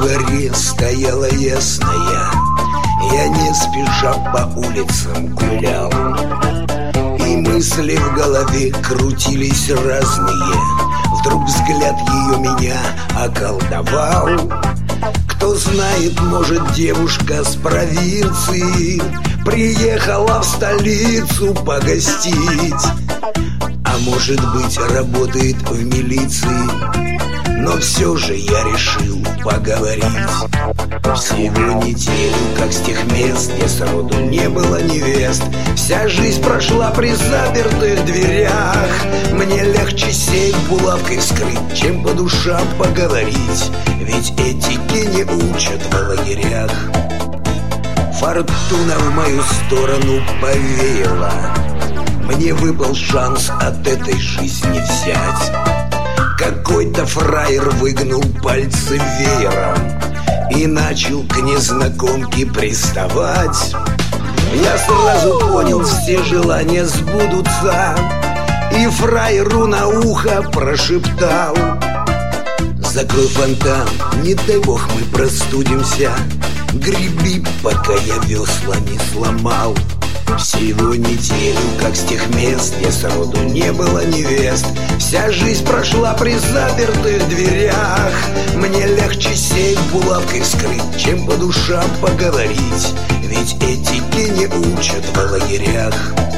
дворе стояла ясная, я не спеша по улицам гулял, и мысли в голове крутились разные. Вдруг взгляд ее меня околдовал. Кто знает, может, девушка с провинции приехала в столицу погостить, а может быть, работает в милиции. Но все же я решил поговорить. Всего неделю, как с тех мест, где сроду не было невест, вся жизнь прошла при запертых дверях. Мне легче сейф булавкой вскрыть, чем по душам поговорить, ведь этики не учат в лагерях. Фортуна в мою сторону повеяла, мне выпал шанс от этой жизни взять. Какой-то фраер выгнул пальцы веером и начал к незнакомке приставать. Я сразу понял, все желания сбудутся, и фраеру на ухо прошептал: закрой фонтан, не дай бог мы простудимся, греби, пока я весла не сломал. Всего неделю, как с тех мест, где сроду не было невест, вся жизнь прошла при запертых дверях. Мне легче сейф булавкой вскрыть, чем по душам поговорить, ведь этики не учат в лагерях.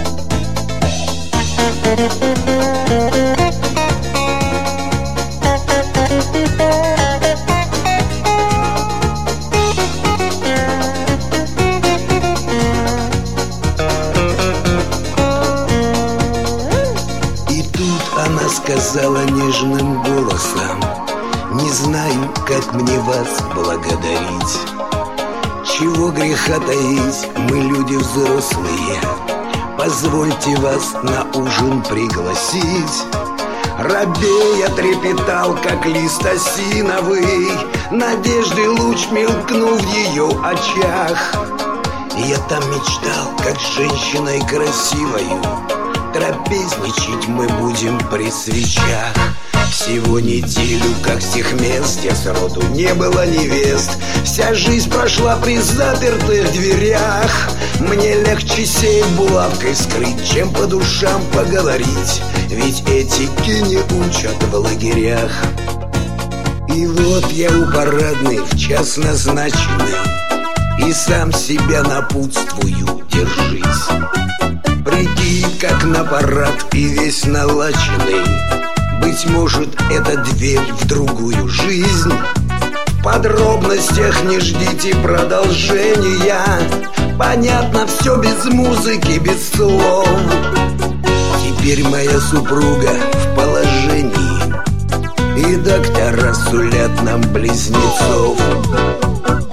Она сказала нежным голосом: не знаю, как мне вас благодарить. Чего греха таить, мы люди взрослые, позвольте вас на ужин пригласить. Робея трепетал, как лист осиновый, надежды луч мелькнул в ее очах. Я там мечтал, как с женщиной красивою трапезничать мы будем при свечах. Всего неделю, как с тех мест, где сроду не было невест, вся жизнь прошла при запертых дверях. Мне легче сейф булавкой вскрыть, чем по душам поговорить, ведь этики не учат в лагерях. И вот я у парадной в час назначенный, и сам себя напутствую: держись. Прикинь, как на парад и весь налаченный, быть может, это дверь в другую жизнь. В подробностях не ждите продолжения, понятно все без музыки, без слов. Теперь моя супруга в положении, и доктора сулят нам близнецов.